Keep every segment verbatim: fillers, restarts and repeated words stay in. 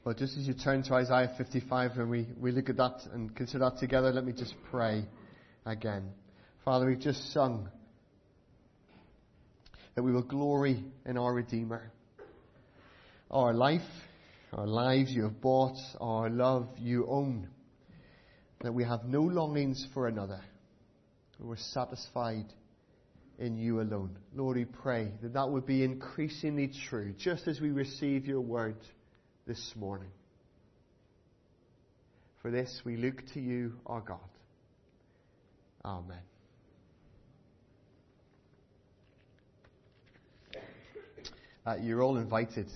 Well, just as you turn to Isaiah fifty-five and we, we look at that and consider that together, let me just pray again. Father, we've just sung that we will glory in our Redeemer. Our life, our lives you have bought, our love you own. That we have no longings for another. We're satisfied in you alone. Lord, we pray that that would be increasingly true, just as we receive your word this morning. For this we look to you, our God. Amen. Uh, you're all invited.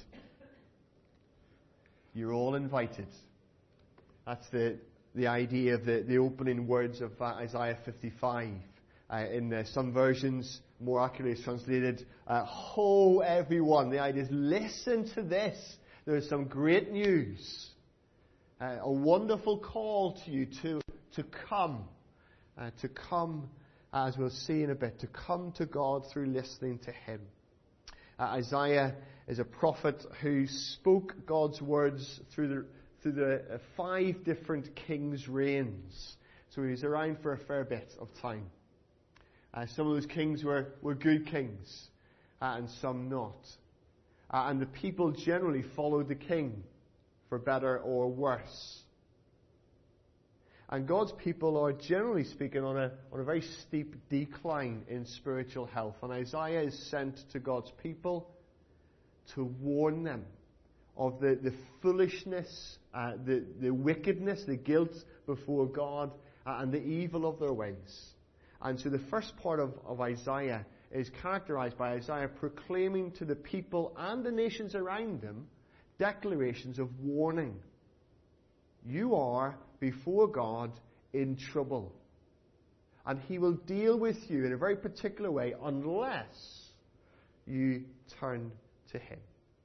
You're all invited. That's the, the idea of the, the opening words of uh, Isaiah fifty-five. Uh, in uh, some versions, more accurately it's translated, uh, ho everyone. The idea is listen to this. There is some great news. Uh, a wonderful call to you to, to come. Uh, to come, as we'll see in a bit, to come to God through listening to Him. Uh, Isaiah is a prophet who spoke God's words through the, through the uh, five different kings' reigns. So he was around for a fair bit of time. Uh, some of those kings were, were good kings, uh, and some not. Uh, and the people generally followed the king, for better or worse. And God's people are, generally speaking, on a, on a very steep decline in spiritual health. And Isaiah is sent to God's people to warn them of the, the foolishness, uh, the, the wickedness, the guilt before God, uh, and the evil of their ways. And so the first part of, of Isaiah is characterized by Isaiah proclaiming to the people and the nations around them declarations of warning. You are before God in trouble. And He will deal with you in a very particular way unless you turn to Him.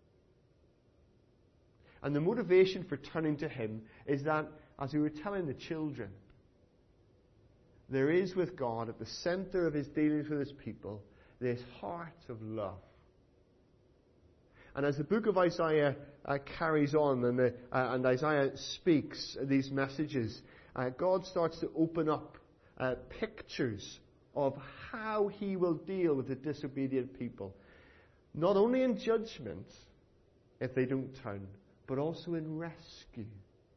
And the motivation for turning to Him is that, as we were telling the children, there is with God at the center of His dealings with His people this heart of love. And as the book of Isaiah uh, carries on and, the, uh, and Isaiah speaks these messages, uh, God starts to open up uh, pictures of how He will deal with the disobedient people. Not only in judgment, if they don't turn, but also in rescue.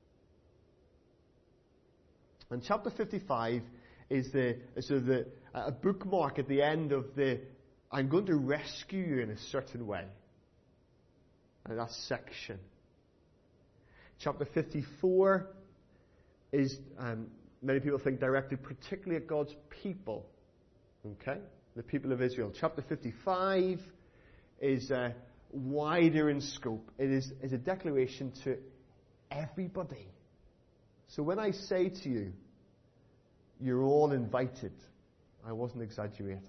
And chapter fifty-five is the is sort of the, a bookmark at the end of the, I'm going to rescue you in a certain way. And that section. Chapter fifty-four is, um, many people think, directed particularly at God's people. Okay? The people of Israel. Chapter fifty-five is uh, wider in scope. It is, is a declaration to everybody. So when I say to you, you're all invited, I wasn't exaggerating.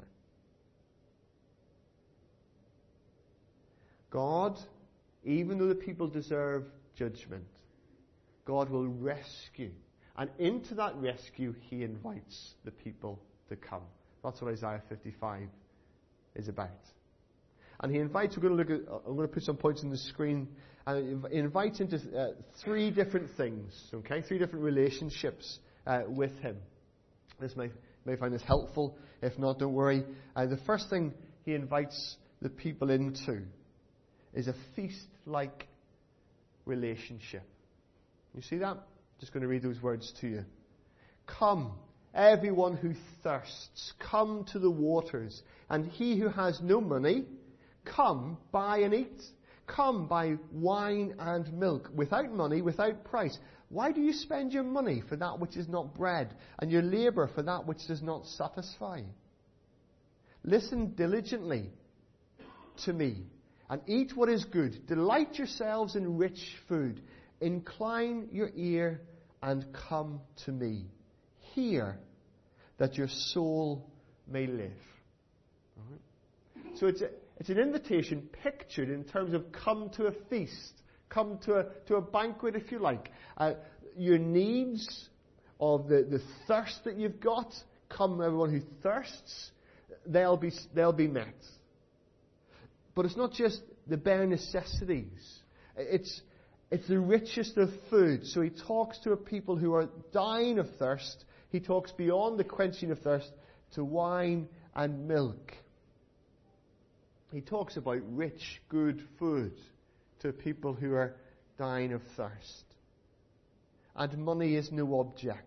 God, even though the people deserve judgment, God will rescue. And into that rescue, He invites the people to come. That's what Isaiah fifty-five is about. And He invites, we're going to look at, I'm going to put some points on the screen, and He invites into uh, three different things, okay? Three different relationships uh, with Him. This may, may find this helpful. If not, don't worry. Uh, the first thing He invites the people into is a feast-like relationship. You see that? Just going to read those words to you. Come, everyone who thirsts, come to the waters, and he who has no money, come, buy and eat. Come, buy wine and milk, without money, without price. Why do you spend your money for that which is not bread, and your labour for that which does not satisfy? Listen diligently to me, and eat what is good. Delight yourselves in rich food. Incline your ear and come to me. Hear, that your soul may live. All right? So it's a, it's an invitation pictured in terms of come to a feast. Come to a, to a banquet, if you like. Uh, your needs of the, the thirst that you've got, come everyone who thirsts, they'll be, they'll be met. But it's not just the bare necessities. It's, It's the richest of food. So he talks to a people who are dying of thirst. He talks beyond the quenching of thirst to wine and milk. He talks about rich, good food to people who are dying of thirst. And money is no object.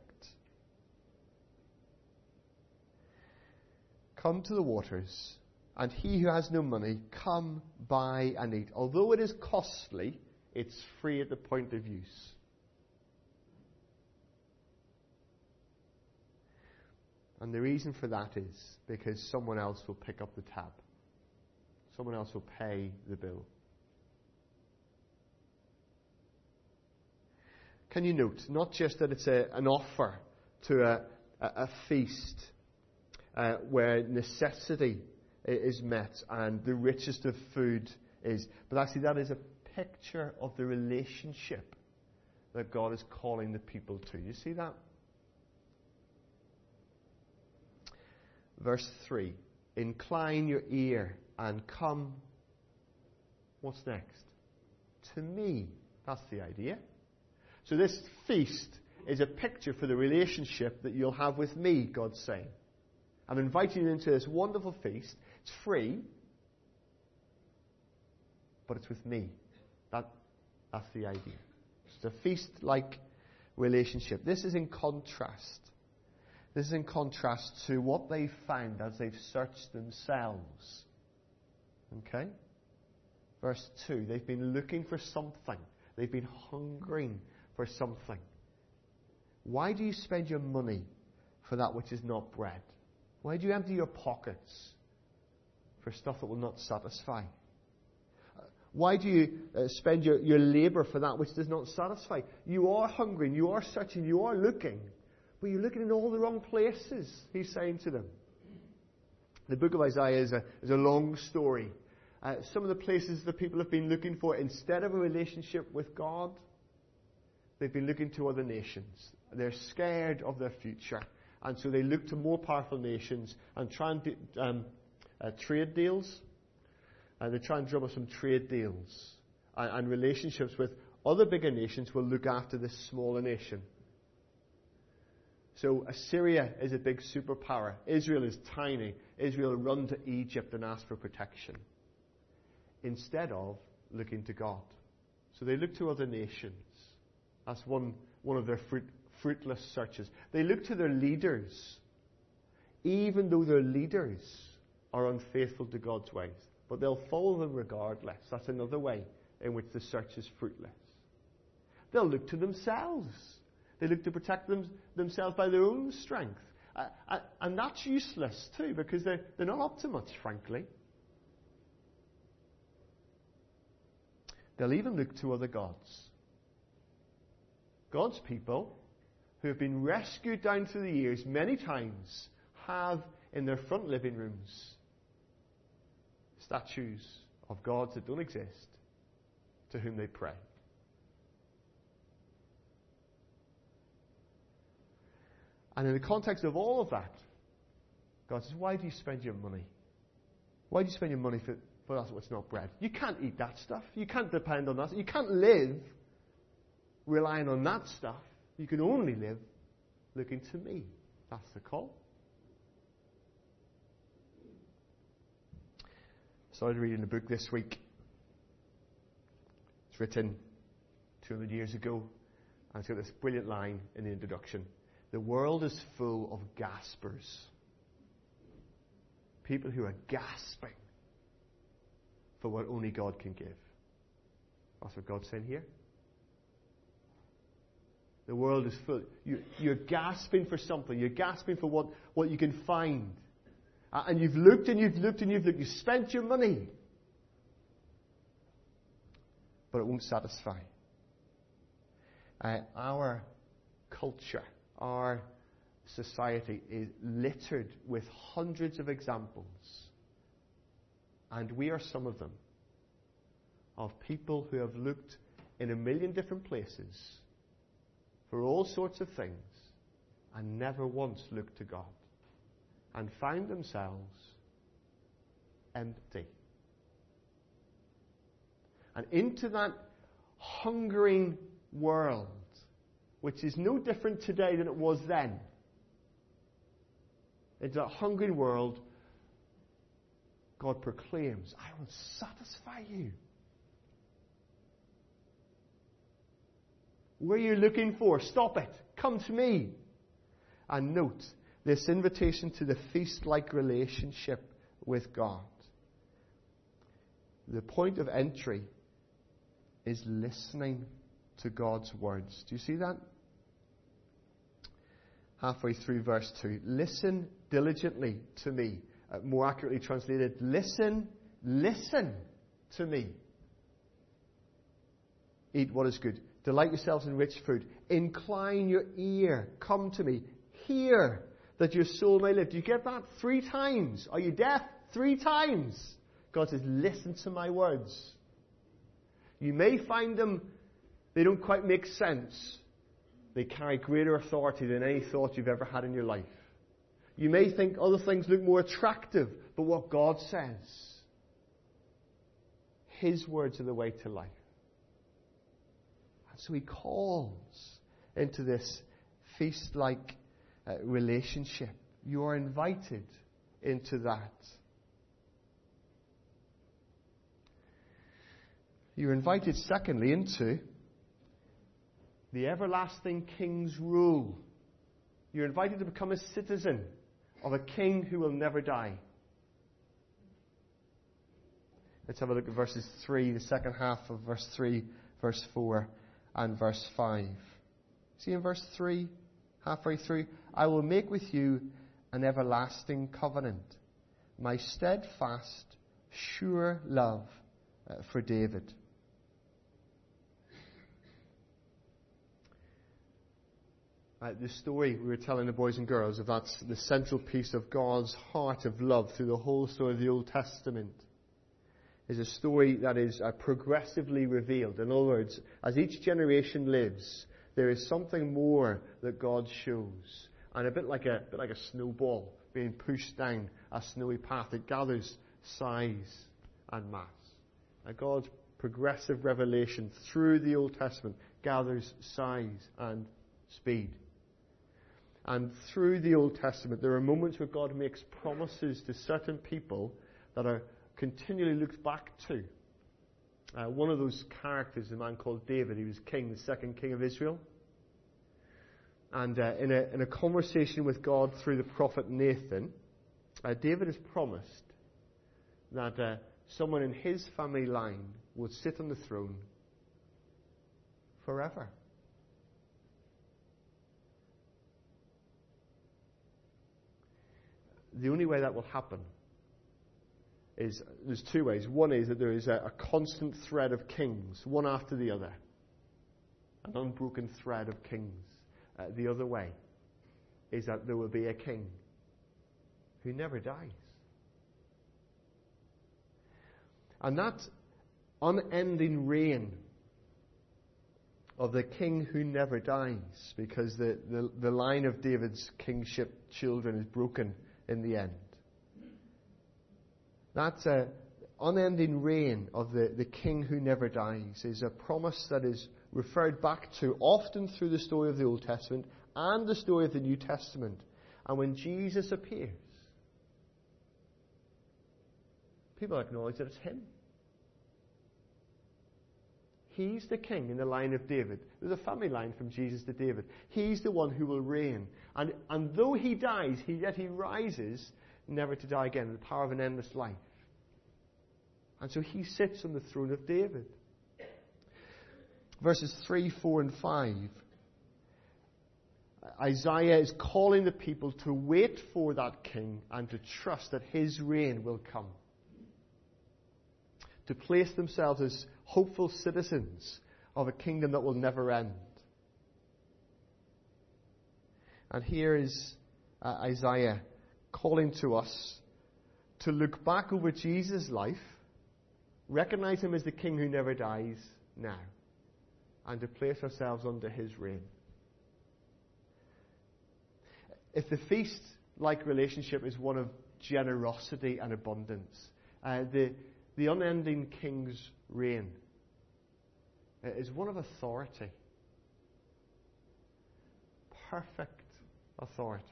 Come to the waters, and he who has no money, come, buy and eat. Although it is costly, it's free at the point of use. And the reason for that is because someone else will pick up the tab. Someone else will pay the bill. Can you note, not just that it's a, an offer to a, a, a feast uh, where necessity is met and the richest of food is, but actually that is a picture of the relationship that God is calling the people to. You see that? Verse three. Incline your ear and come. What's next? To me. That's the idea. So this feast is a picture for the relationship that you'll have with me, God's saying. I'm inviting you into this wonderful feast. It's free, but it's with me. That, that's the idea. It's a feast-like relationship. This is in contrast. This is in contrast to what they found as they've searched themselves. Okay? Verse two. They've been looking for something. They've been hungering for something. Why do you spend your money for that which is not bread? Why do you empty your pockets for stuff that will not satisfy? Why do you uh, spend your, your labour for that which does not satisfy? You are hungry, you are searching, you are looking, but you're looking in all the wrong places, he's saying to them. The book of Isaiah is a, is a long story. Uh, some of the places the people have been looking for, instead of a relationship with God, they've been looking to other nations. They're scared of their future. And so they look to more powerful nations and try and do um, uh, trade deals. And they try and drum up some trade deals. And, and relationships with other bigger nations will look after this smaller nation. So Assyria is a big superpower. Israel is tiny. Israel run to Egypt and ask for protection, instead of looking to God. So they look to other nations. That's one, one of their fruit, fruitless searches. They look to their leaders, even though their leaders are unfaithful to God's ways. But they'll follow them regardless. That's another way in which the search is fruitless. They'll look to themselves. They look to protect them, themselves by their own strength. Uh, uh, and that's useless too, because they're, they're not up to much, frankly. They'll even look to other gods. God's people, who have been rescued down through the years many times, have in their front living rooms statues of gods that don't exist, to whom they pray. And in the context of all of that, God says, why do you spend your money? Why do you spend your money for, for that what's not bread? You can't eat that stuff. You can't depend on that. You can't live relying on that stuff. You can only live looking to me. That's the call. I started reading a book this week. It's written two hundred years ago, and it's got this brilliant line in the introduction. The world is full of gaspers. People who are gasping for what only God can give. That's what God's saying here. The world is full. You, you're gasping for something. You're gasping for what, what you can find. Uh, and you've looked and you've looked and you've looked. You've spent your money. But it won't satisfy. Uh, our culture, our society is littered with hundreds of examples. And we are some of them. Of people who have looked in a million different places for all sorts of things and never once looked to God and found themselves empty. And into that hungering world, which is no different today than it was then. Into that hungering world, God proclaims, I will satisfy you. Where are you looking for? Stop it. Come to me. And note this invitation to the feast-like relationship with God. The point of entry is listening to God's words. Do you see that? Halfway through verse two. Listen diligently to me. Uh, more accurately translated, listen, listen to me. Eat what is good. Delight yourselves in rich food. Incline your ear. Come to me. Hear that your soul may live. Do you get that? Three times. Are you deaf? Three times. God says, listen to my words. You may find them, they don't quite make sense. They carry greater authority than any thought you've ever had in your life. You may think other things look more attractive, but what God says, His words are the way to life. And so He calls into this feast-like uh, relationship. You are invited into that. You're invited, secondly, into the everlasting King's rule. You're invited to become a citizen of a king who will never die. Let's have a look at verses three, the second half of verse three, verse four, and verse five. See in verse three, halfway through, I will make with you an everlasting covenant, my steadfast, sure love uh, for David. Uh, the story we were telling the boys and girls of that's the central piece of God's heart of love through the whole story of the Old Testament is a story that is uh, progressively revealed. In other words, as each generation lives, there is something more that God shows. And a bit like a, a bit like a snowball being pushed down a snowy path, it gathers size and mass. And God's progressive revelation through the Old Testament gathers size and speed. And through the Old Testament, there are moments where God makes promises to certain people that are continually looked back to. Uh, one of those characters is a man called David. He was king, the second king of Israel. And uh, in, a, in a conversation with God through the prophet Nathan, uh, David is promised that uh, someone in his family line would sit on the throne forever. The only way that will happen is, there's two ways. One is that there is a, a constant thread of kings, one after the other. An unbroken thread of kings. Uh, the other way is that there will be a king who never dies. And that unending reign of the king who never dies, because the, the, the line of David's kingship children is broken in the end. That uh, unending reign of the, the king who never dies is a promise that is referred back to often through the story of the Old Testament and the story of the New Testament. And when Jesus appears, people acknowledge that it's Him. He's the king in the line of David. There's a family line from Jesus to David. He's the one who will reign. And, and though He dies, he, yet He rises never to die again, in the power of an endless life. And so He sits on the throne of David. Verses three, four, and five. Isaiah is calling the people to wait for that king and to trust that His reign will come. To place themselves as hopeful citizens of a kingdom that will never end. And here is uh, Isaiah calling to us to look back over Jesus' life, recognize Him as the King who never dies now, and to place ourselves under His reign. If the feast-like relationship is one of generosity and abundance, uh, the, the unending King's reign is one of authority. Perfect authority.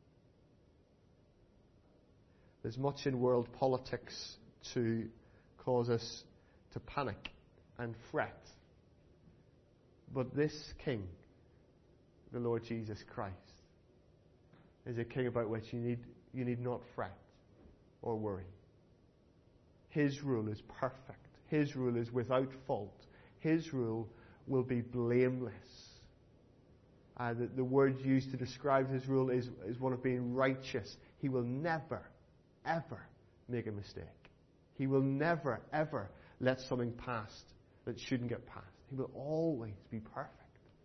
There's much in world politics to cause us to panic and fret. But this King, the Lord Jesus Christ, is a King about which you need, you need not fret or worry. His rule is perfect. His rule is without fault. His rule will be blameless. Uh, the, the word used to describe His rule is, is one of being righteous. He will never, ever make a mistake. He will never, ever let something pass that shouldn't get passed. He will always be perfect.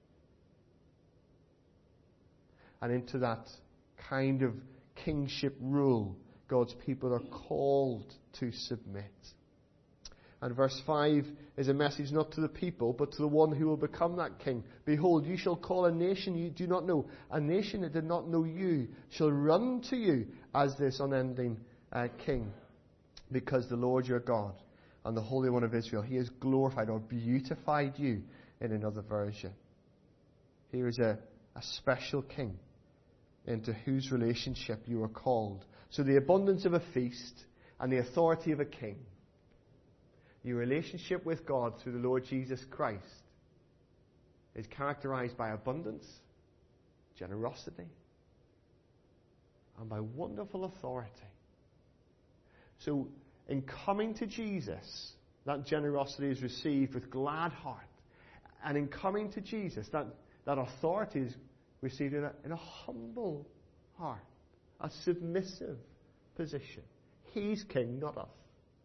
And into that kind of kingship rule, God's people are called to submit. And verse five is a message not to the people, but to the one who will become that king. Behold, you shall call a nation you do not know. A nation that did not know you shall run to you as this unending uh, king. Because the Lord your God and the Holy One of Israel, He has glorified or beautified you in another version. Here is a, a special king into whose relationship you are called. So the abundance of a feast and the authority of a king. Your relationship with God through the Lord Jesus Christ is characterized by abundance, generosity, and by wonderful authority. So, in coming to Jesus, that generosity is received with glad heart. And in coming to Jesus, that, that authority is received in a, in a humble heart, a submissive position. He's king, not us.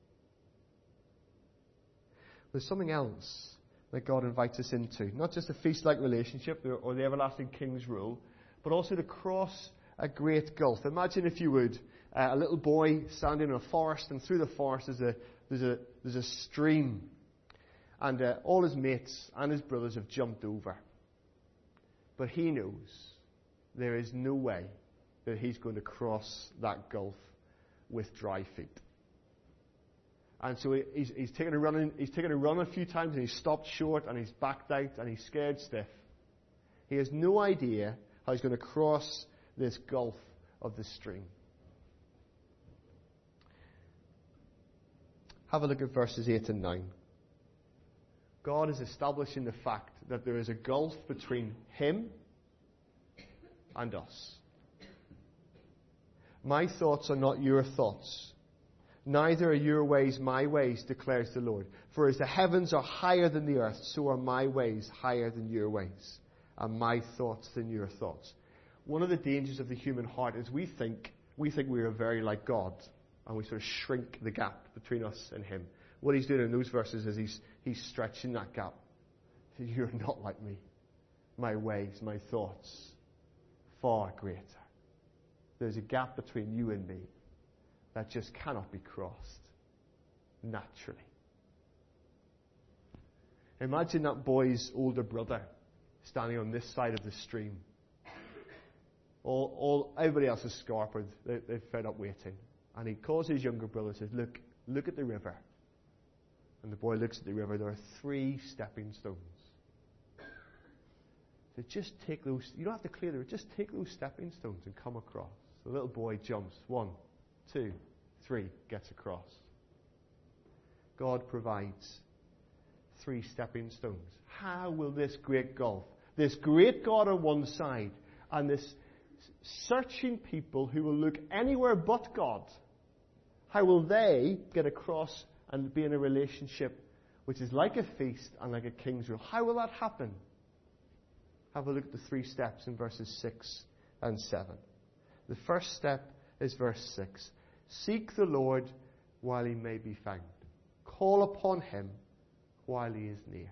There's something else that God invites us into. Not just a feast-like relationship or the everlasting king's rule, but also to cross a great gulf. Imagine, if you would, uh, a little boy standing in a forest, and through the forest there's a, there's a, there's a stream. And uh, all his mates and his brothers have jumped over. But he knows there is no way that he's going to cross that gulf with dry feet. And so he's, he's, taken a run in, he's taken a run a few times, and he's stopped short, and he's backed out, and he's scared stiff. He has no idea how he's going to cross this gulf of the stream. Have a look at verses eight and nine. God is establishing the fact that there is a gulf between Him and us. My thoughts are not your thoughts. Neither are your ways my ways, declares the Lord. For as the heavens are higher than the earth, so are my ways higher than your ways, and my thoughts than your thoughts. One of the dangers of the human heart is we think we think we are very like God, and we sort of shrink the gap between us and Him. What He's doing in those verses is He's He's stretching that gap. You're not like me. My ways, my thoughts, far greater. There's a gap between you and me that just cannot be crossed naturally. Imagine that boy's older brother standing on this side of the stream. All, all everybody else is scarpered. They, they've fed up waiting. And he calls his younger brother and says, look, look at the river. And the boy looks at the river. There are three stepping stones. So just take those, you don't have to clear the river, just take those stepping stones and come across. The little boy jumps. One, two, three, gets across. God provides three stepping stones. How will this great gulf, this great God on one side, and this searching people who will look anywhere but God, how will they get across and be in a relationship which is like a feast and like a king's rule? How will that happen? Have a look at the three steps in verses six and seven. The first step is verse six. Seek the Lord while He may be found. Call upon Him while He is near.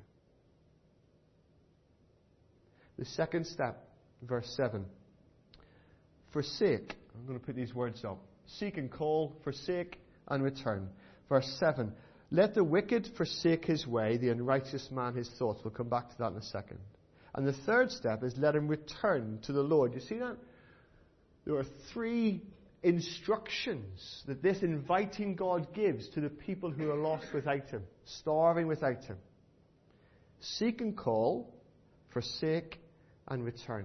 The second step, verse seven. Forsake. I'm going to put these words up. Seek and call, forsake and return. Verse seven. Let the wicked forsake his way, the unrighteous man his thoughts. We'll come back to that in a second. And the third step is let him return to the Lord. You see that? There are three instructions that this inviting God gives to the people who are lost without Him, starving without Him. Seek and call, forsake and return.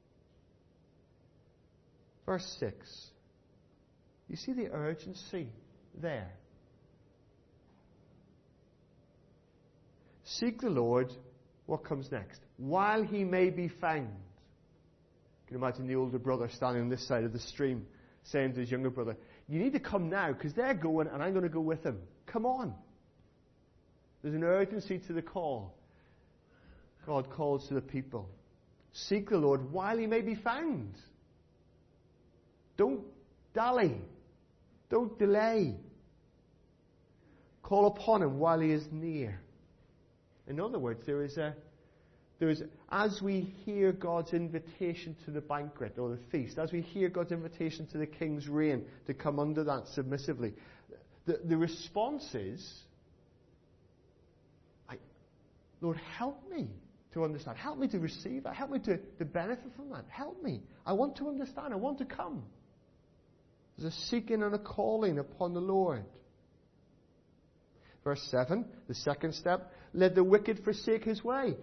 Verse six. You see the urgency there. Seek the Lord. What comes next? While he may be found. You can imagine the older brother standing on this side of the stream saying to his younger brother, you need to come now because they're going and I'm going to go with them. Come on. There's an urgency to the call. God calls to the people. Seek the Lord while he may be found. Don't dally. Don't delay. Call upon him while he is near. In other words, there is a, there is, as we hear God's invitation to the banquet or the feast, as we hear God's invitation to the king's reign to come under that submissively, the, the response is, I, Lord, help me to understand. Help me to receive that. Help me to, to benefit from that. Help me. I want to understand. I want to come. There's a seeking and a calling upon the Lord. Verse seven, the second step, let the wicked forsake his way.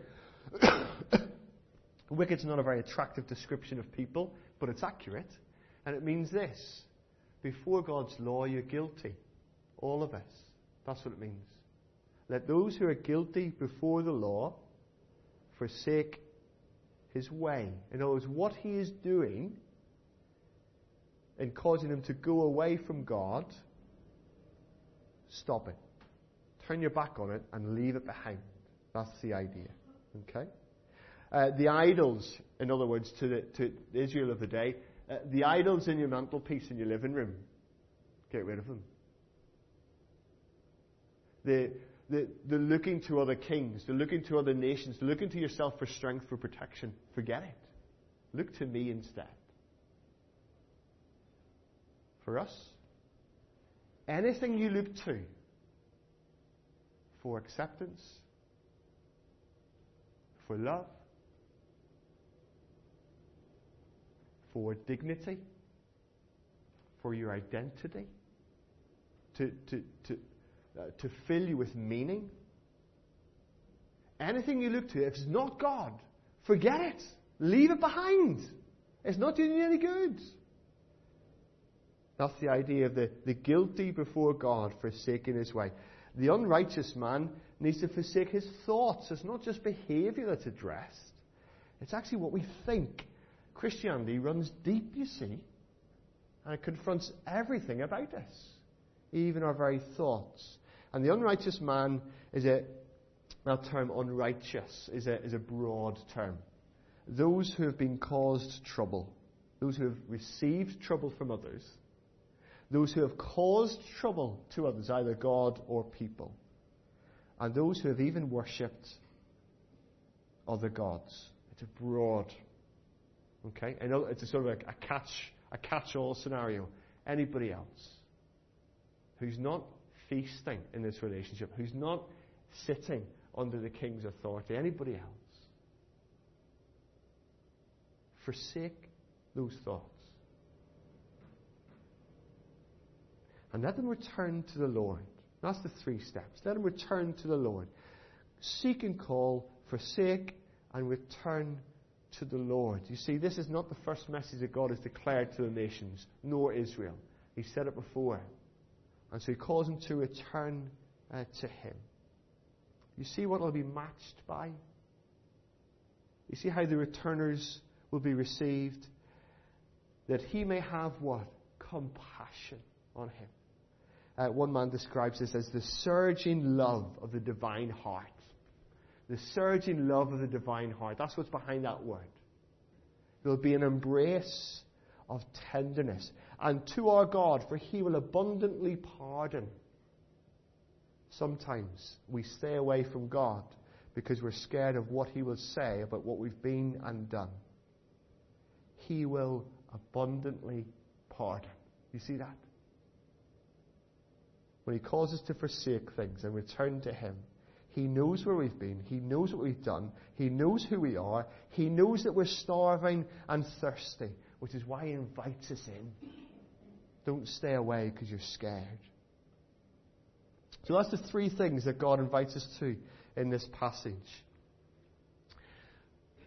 Wicked's not a very attractive description of people, but it's accurate. And it means this. Before God's law, you're guilty. All of us. That's what it means. Let those who are guilty before the law forsake his way. In other words, what he is doing in causing them to go away from God, stop it. Turn your back on it and leave it behind. That's the idea. Okay? Uh, the idols, in other words, to, the, to Israel of the day, uh, the idols in your mantelpiece in your living room, get rid of them. The, the, the looking to other kings, the looking to other nations, the looking to yourself for strength, for protection, forget it. Look to me instead. For us, anything you look to for acceptance, for love, for dignity, for your identity, to, to, to, uh, to fill you with meaning. Anything you look to, if it's not God, forget it. Leave it behind. It's not doing you any good. That's the idea of the, the guilty before God forsaking his way. The unrighteous man needs to forsake his thoughts. It's not just behavior that's addressed. It's actually what we think. Christianity runs deep, you see. And it confronts everything about us. Even our very thoughts. And the unrighteous man is a, that term unrighteous, is a, is a broad term. Those who have been caused trouble. Those who have received trouble from others. Those who have caused trouble to others, either God or people. And those who have even worshipped other gods. It's a broad, okay? And it's a sort of a, a catch, a catch-all scenario. Anybody else who's not feasting in this relationship, who's not sitting under the king's authority, anybody else, forsake those thoughts. And let them return to the Lord. That's the three steps. Let them return to the Lord. Seek and call, forsake, and return to the Lord. You see, this is not the first message that God has declared to the nations, nor Israel. He said it before. And so he calls them to return uh, to him. You see what will be matched by? You see how the returners will be received? That he may have what? Compassion on him. Uh, one man describes this as the surging love of the divine heart. The surging love of the divine heart. That's what's behind that word. There will be an embrace of tenderness. And to our God, for he will abundantly pardon. Sometimes we stay away from God because we're scared of what he will say about what we've been and done. He will abundantly pardon. You see that? When he calls us to forsake things and return to him, he knows where we've been. He knows what we've done. He knows who we are. He knows that we're starving and thirsty, which is why he invites us in. Don't stay away because you're scared. So that's the three things that God invites us to in this passage.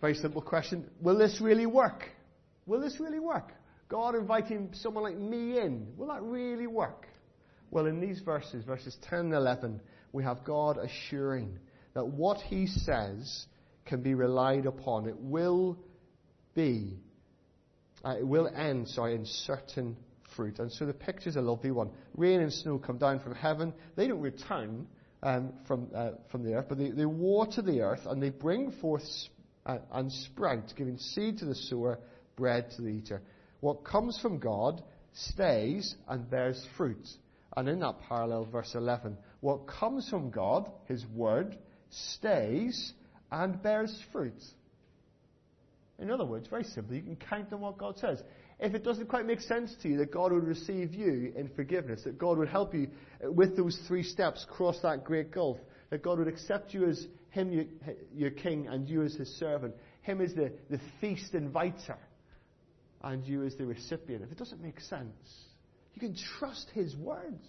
Very simple question. Will this really work? Will this really work? God inviting someone like me in. Will that really work? Well, in these verses, verses ten and eleven, we have God assuring that what he says can be relied upon. It will be, uh, it will end, sorry, in certain fruit. And so the picture's a lovely one. Rain and snow come down from heaven. They don't return um, from uh, from the earth, but they, they water the earth and they bring forth sp- uh, and sprout, giving seed to the sower, bread to the eater. What comes from God stays and bears fruit. And in that parallel, verse eleven, what comes from God, his word, stays and bears fruit. In other words, very simply, you can count on what God says. If it doesn't quite make sense to you that God would receive you in forgiveness, that God would help you with those three steps cross that great gulf, that God would accept you as him, your, your king, and you as his servant, him as the, the feast inviter, and you as the recipient. If it doesn't make sense, you can trust his words.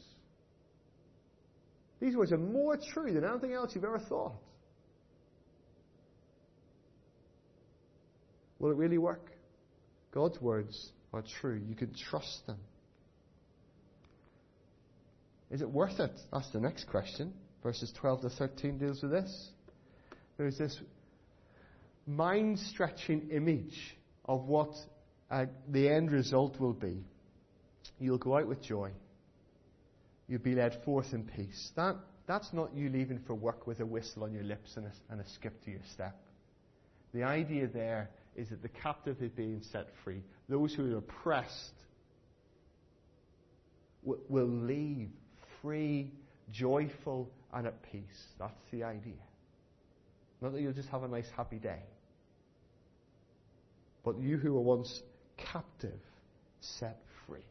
These words are more true than anything else you've ever thought. Will it really work? God's words are true. You can trust them. Is it worth it? That's the next question. Verses twelve to thirteen deals with this. There's this mind-stretching image of what uh, the end result will be. You'll go out with joy. You'll be led forth in peace. That, that's not you leaving for work with a whistle on your lips and a, and a skip to your step. The idea there is that the captive is being set free. Those who are oppressed will, will leave free, joyful, and at peace. That's the idea. Not that you'll just have a nice, happy day. But you who were once captive, set free.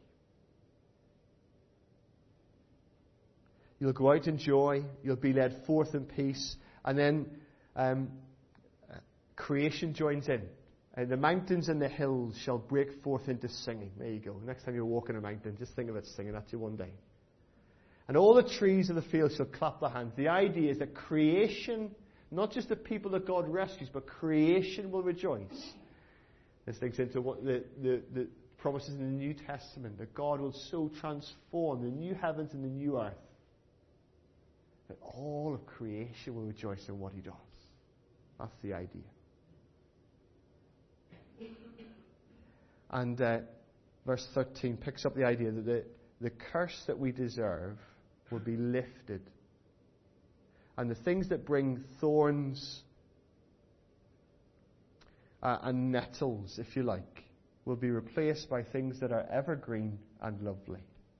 You'll go out in joy. You'll be led forth in peace. And then um, creation joins in. And the mountains and the hills shall break forth into singing. There you go. Next time you're walking a mountain, just think of it singing at you one day. And all the trees of the field shall clap their hands. The idea is that creation, not just the people that God rescues, but creation will rejoice. This links into what the, the, the promises in the New Testament, that God will so transform the new heavens and the new earth that all of creation will rejoice in what he does. That's the idea. And uh, verse thirteen picks up the idea that the, the curse that we deserve will be lifted. And the things that bring thorns uh, and nettles, if you like, will be replaced by things that are evergreen and lovely.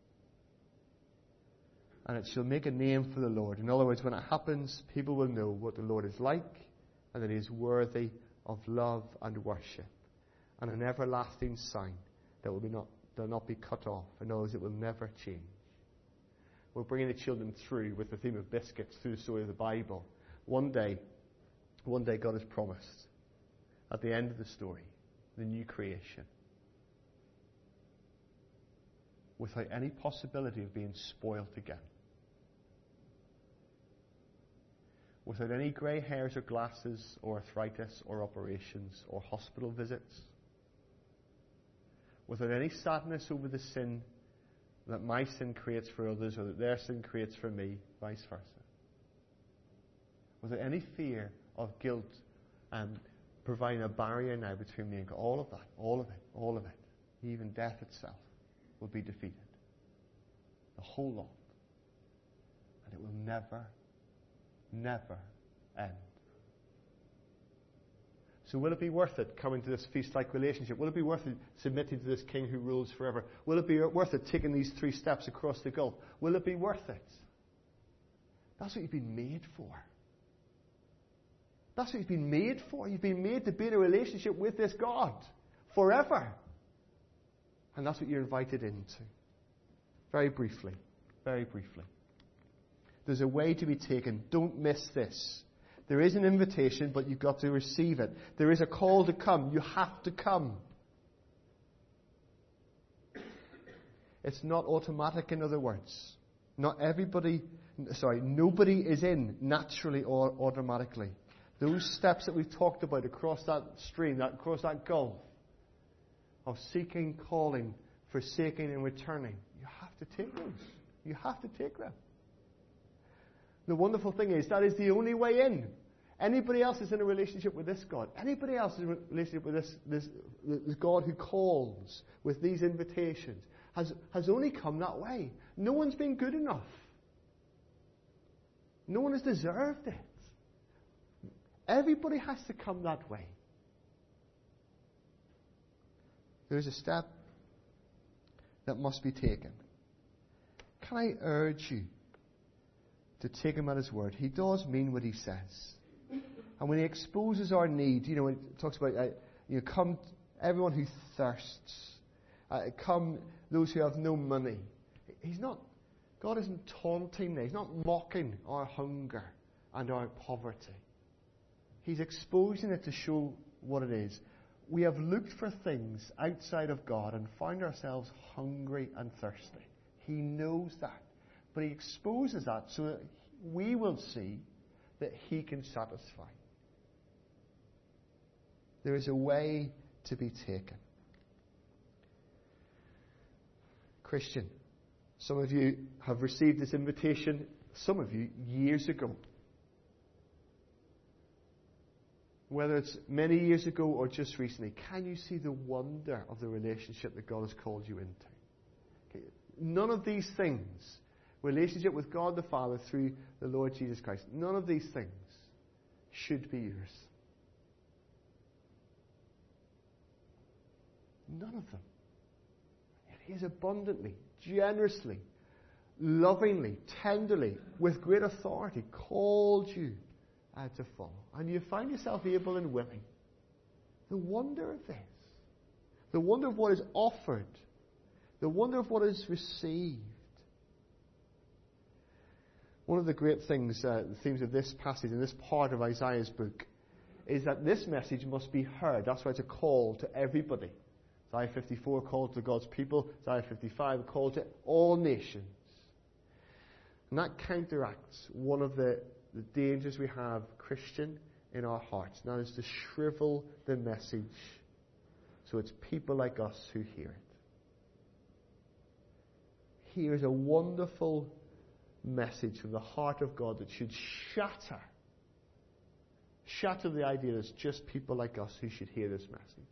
And it shall make a name for the Lord. In other words, when it happens, people will know what the Lord is like and that he is worthy of love and worship. And an everlasting sign that will be not, that will not be cut off. In other words, it will never change. We're bringing the children through with the theme of biscuits through the story of the Bible. One day, one day God has promised, at the end of the story, the new creation, without any possibility of being spoilt again. Without any grey hairs or glasses or arthritis or operations or hospital visits. Without any sadness over the sin that my sin creates for others or that their sin creates for me, vice versa. Without any fear of guilt and providing a barrier now between me and God. All of that, all of it, all of it, even death itself, will be defeated. The whole lot. And it will never, never end. So will it be worth it coming to this feast-like relationship? Will it be worth it submitting to this king who rules forever? Will it be worth it taking these three steps across the gulf? Will it be worth it? That's what you've been made for. That's what you've been made for. You've been made to be in a relationship with this God forever. And that's what you're invited into. Very briefly, very briefly. There's a way to be taken. Don't miss this. There is an invitation, but you've got to receive it. There is a call to come. You have to come. It's not automatic, in other words. Not everybody, sorry, nobody is in naturally or automatically. Those steps that we've talked about across that stream, that across that gulf of seeking, calling, forsaking and returning, you have to take those. You have to take them. The wonderful thing is that is the only way in. Anybody else is in a relationship with this God. Anybody else is in a relationship with this, this, this God who calls with these invitations has, has only come that way. No one's been good enough. No one has deserved it. Everybody has to come that way. There's a step that must be taken. Can I urge you to take him at his word? He does mean what he says. And when he exposes our need, you know, when it talks about, uh, you know, come everyone who thirsts, uh, come those who have no money. He's not, God isn't taunting them. He's not mocking our hunger and our poverty. He's exposing it to show what it is. We have looked for things outside of God and found ourselves hungry and thirsty. He knows that. But he exposes that so that we will see that he can satisfy. There is a way to be taken. Christian, some of you have received this invitation, some of you years ago. Whether it's many years ago or just recently, can you see the wonder of the relationship that God has called you into? Okay. None of these things, relationship with God the Father through the Lord Jesus Christ, none of these things should be yours. None of them. And He has abundantly, generously, lovingly, tenderly, with great authority called you uh, to follow. And you find yourself able and willing. The wonder of this. The wonder of what is offered. The wonder of what is received. One of the great things, uh, the themes of this passage and this part of Isaiah's book, is that this message must be heard. That's why it's a call to everybody. Isaiah fifty-four, a call to God's people. Isaiah fifty-five, a call to all nations. And that counteracts one of the, the dangers we have, Christian, in our hearts. And that is to shrivel the message so it's people like us who hear it. Here is a wonderful message from the heart of God that should shatter shatter the idea that it's just people like us who should hear this message.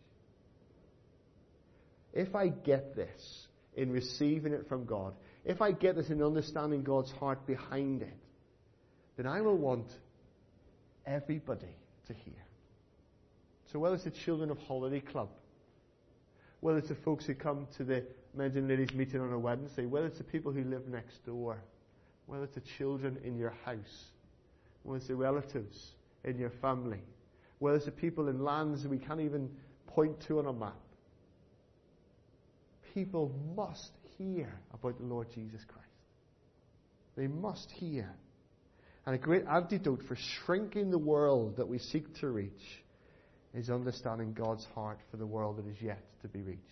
If I get this in receiving it from God, if I get this in understanding God's heart behind it, then I will want everybody to hear. So whether it's the children of Holiday Club, whether it's the folks who come to the men's and ladies meeting on a Wednesday, whether it's the people who live next door, whether it's the children in your house, whether it's the relatives in your family, whether it's the people in lands that we can't even point to on a map. People must hear about the Lord Jesus Christ. They must hear. And a great antidote for shrinking the world that we seek to reach is understanding God's heart for the world that is yet to be reached.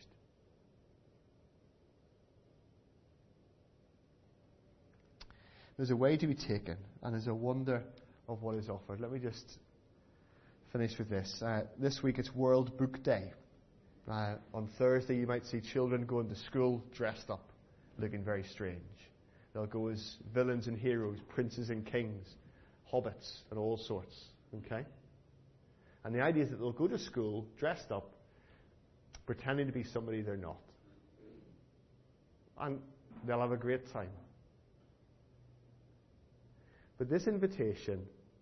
There's a way to be taken, and there's a wonder of what is offered. Let me just finish with this. Uh, this week it's World Book Day. Uh, on Thursday you might see children going to school dressed up, looking very strange. They'll go as villains and heroes, princes and kings, hobbits and all sorts. Okay? And the idea is that they'll go to school dressed up, pretending to be somebody they're not. And they'll have a great time. But this invitation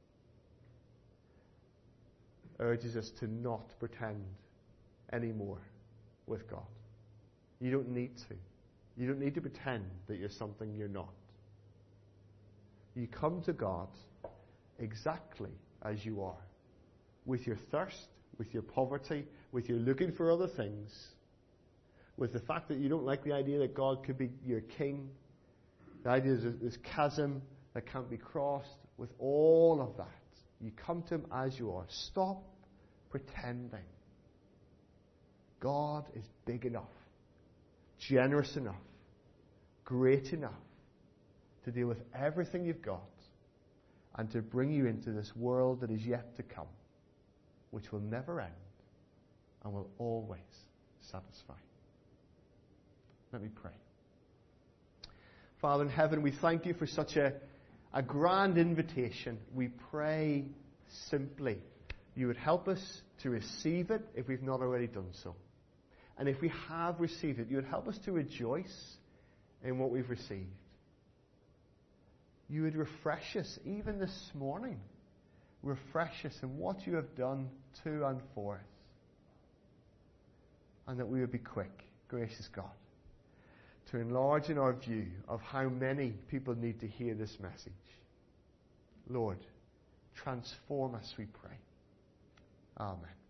urges us to not pretend anymore with God. You don't need to. You don't need to pretend that you're something you're not. You come to God exactly as you are. With your thirst, with your poverty, with your looking for other things, with the fact that you don't like the idea that God could be your king, the idea there's this chasm that can't be crossed, with all of that, you come to Him as you are. Stop pretending. God is big enough, generous enough, great enough to deal with everything you've got and to bring you into this world that is yet to come, which will never end and will always satisfy. Let me pray. Father in heaven, we thank you for such a, a grand invitation. We pray simply you would help us to receive it if we've not already done so. And if we have received it, you would help us to rejoice in what we've received. You would refresh us even this morning. Refresh us in what you have done to and for us. And that we would be quick, gracious God, to enlarge in our view of how many people need to hear this message. Lord, transform us, we pray. Amen.